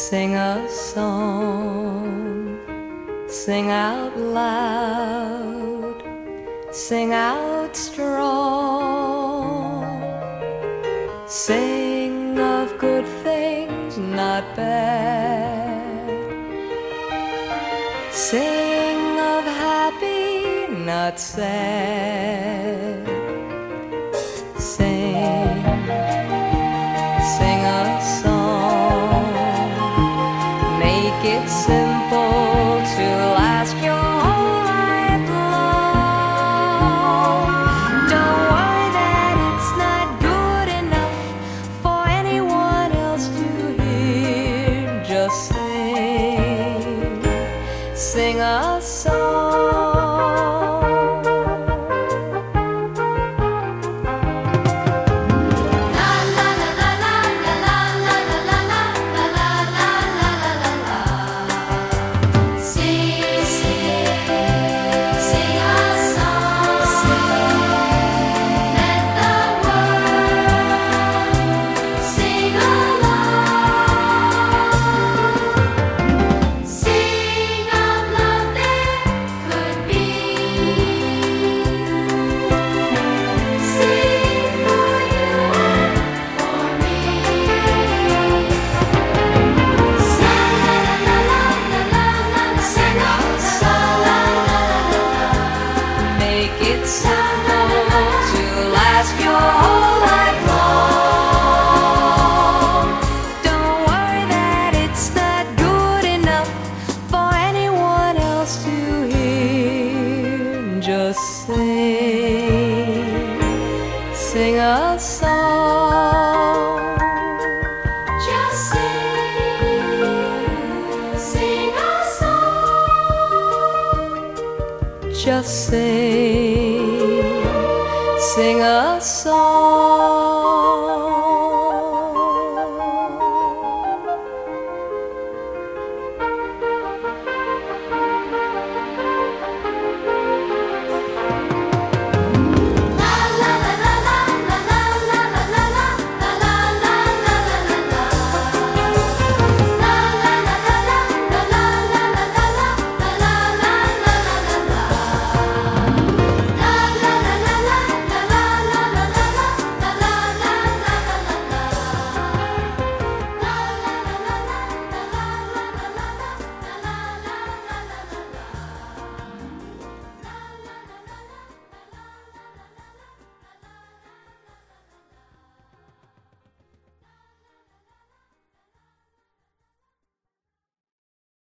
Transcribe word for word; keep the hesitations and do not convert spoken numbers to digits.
Sing a song, sing out loud, sing out strong. Sing of good things, not bad. Sing of happy, not sad. Sing, sing a song. Make it simple to last your whole life long. Don't worry that it's not good enough for anyone else to hear. Just sing, sing a song. It's simple to last your whole life long. Don't worry that it's not good enough for anyone else to hear. Just sing, sing a song. Just sing, sing a song. Just sing, sing a song.